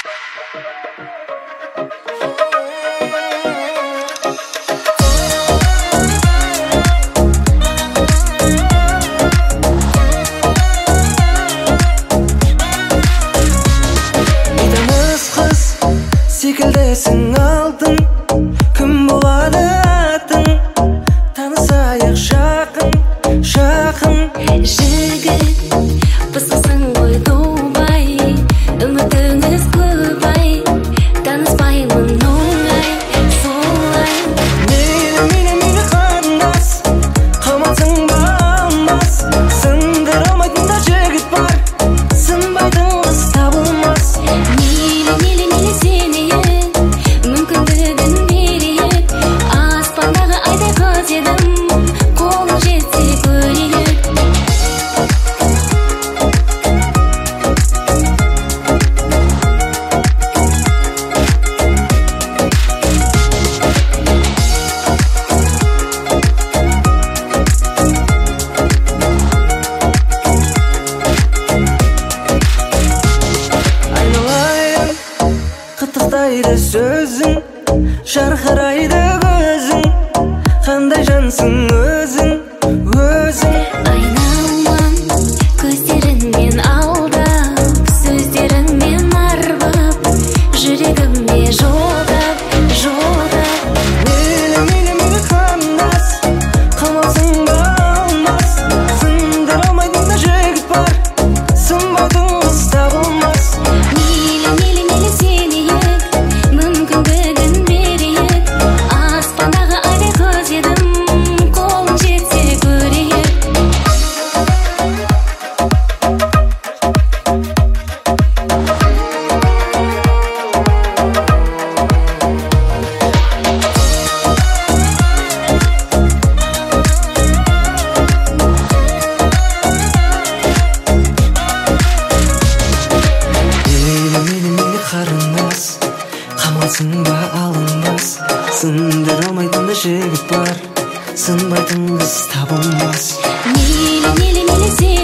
Секілдесің алтын, кім болады атың? Танысайық жақын, жақын. Жігіт, пысқысың ғой Дубай, үмітіңіз көп ай, таныспаймын оңай, солай. Мейлі қарындас, қалмасың ба алмас, сындыра алмайтын да жігіт бар, сынбайтын қыз табылмас. Мейлі сенейік, мүмкіндігін берейік, аспандағы айдай қыз едім, қолың жетсе көрейік. Айналайын, қытықтайды сөзің, жарқырайды көзің, қандай жансың өзің, өзің. Айналман көздеріңмен алдап, сөздеріңмен арбап, жүрегіме жолдап, жолдап. Мейлі қарындас, қалмасың ба алмас, сындыра алмайтын да жігіт бар, сынбайтын қыз табылмас. Мейлі сенейік, мүмкіндігін берейік, аспандағы айдай қыз едім, қолың жетсе көрейік. Мейлі қарындас, қамалсың ба алынбас, сындыра алмайтын да жігіт бар, сынбайтын қыз табылмас. Мейлі сен